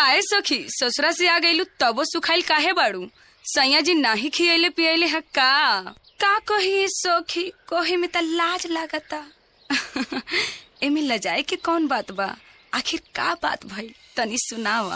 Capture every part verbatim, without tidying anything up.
काहे सखी ससुरा से आ गईलू तबो सुखाइल काहे बाड़ू? सैया जी नाही खियले पियले है का का कही सखी कहे में त लाज लागता। एमे लजाए के कौन बात बा? आखिर का बात भइल तनी सुनावा।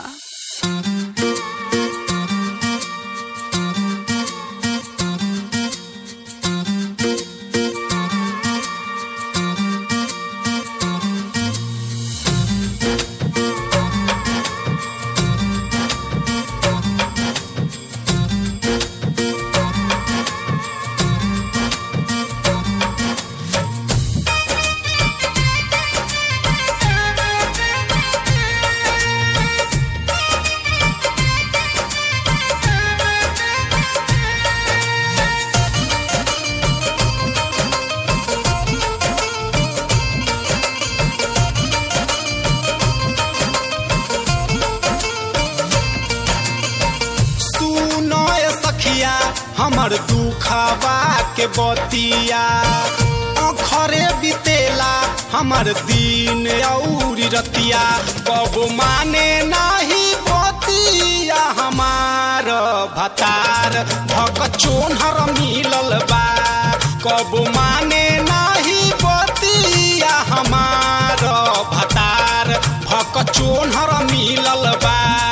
हमर दुखवा के बतिया अखरे बितेला हमर दिन औरी रतिया। कब माने नाही बतिया हमार भतार भक चोनहर मिलल बा। कब माने नाही बतिया हमार भतार भक चोनहर मिलल बा।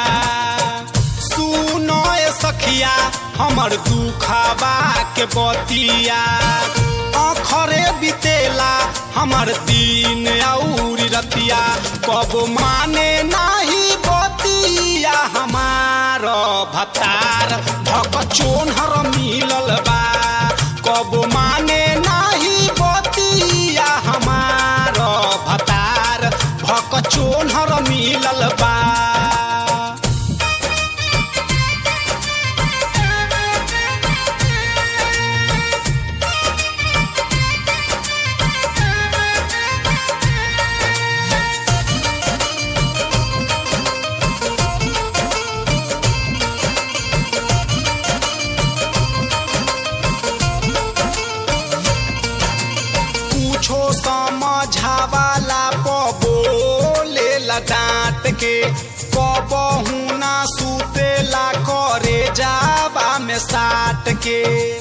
सुनो ए सखिया हमर दुखवा के बतिया अखरे बितेला हमर दिन औरी रतिया। कब माने नाही बतिया हमार भतार भक चोनहर मिलल बा। कब माने नाही बतिया हमार भतार भक चोनहर मिलल बा। समझावाला बोले ला डांट के कबहू ना सुतेला करे जावा में साट के।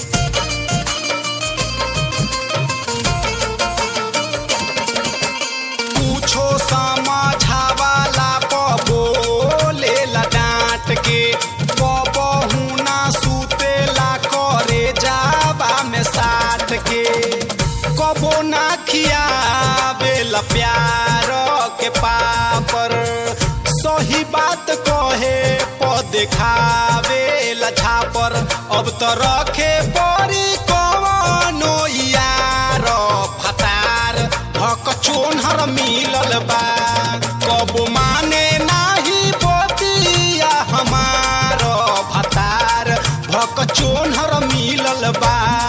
पूछो समझावाला बोले ला डांट के कबहू ना सुतेला करे जावा में साट के। कबो ना खियावेला प्यार के पापर सही बात कहे प देखावेला झापर। अब तो रखे परी कवनो यार भतार भक चोनहर मिलल बा। कब माने नाही बतिया हमार भतार भक चोनहर मिलल बा।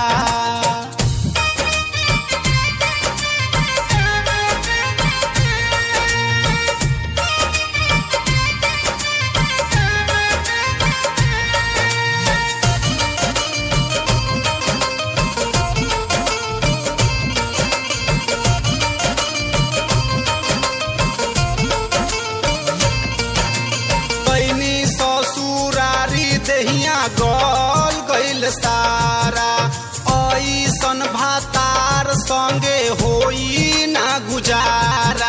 गल गइल सारा ऐसन भातार संगे होई ना गुजारा।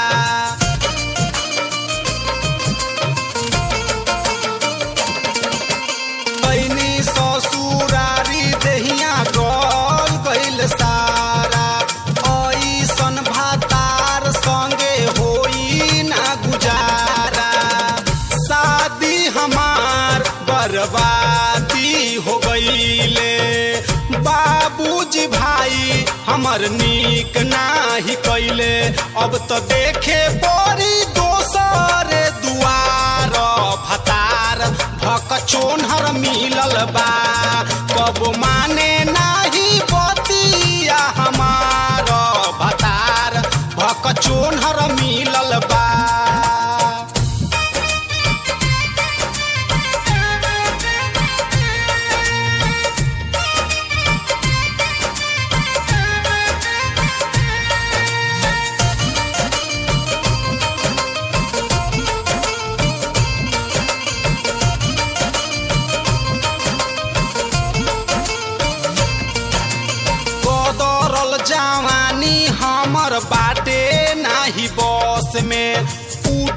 ऐनी ससुरारी देहिया गल गइल सारा ऐसन भातार संगे होई ना गुजारा। शादी हमार बर्बादी हो गईले बाबूजी भाई हमर नीक नाही कैले। अब तो देखे परी दोसर दुआर भतार भक चोनहर मिलल बा। कब माने नाही बतिया हमार भतार भक चोनहर मिलल बा।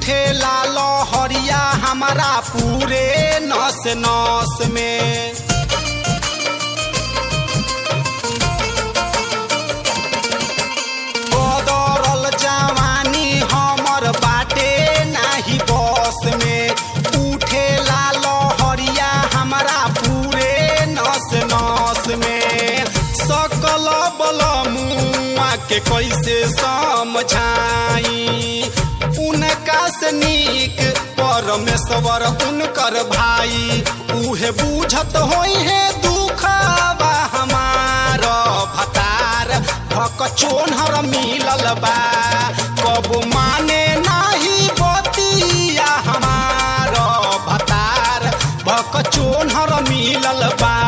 उठे लाल हरिया हमारा पूरे नस नस में। बदरल जवानी हमर बाटे नाही बस में, उठे लाल हरिया हमारा पूरे नस नस में। सकल बल मुआ के कैसे समझाई, उनका से नीक परमेश्वर उनकर भाई, उहे बूझत होई है दुखवा हमार भतार भक चोनहर मिलल बा, कब माने नाही बतिया हमार भतार भक चोनहर मिलल बा।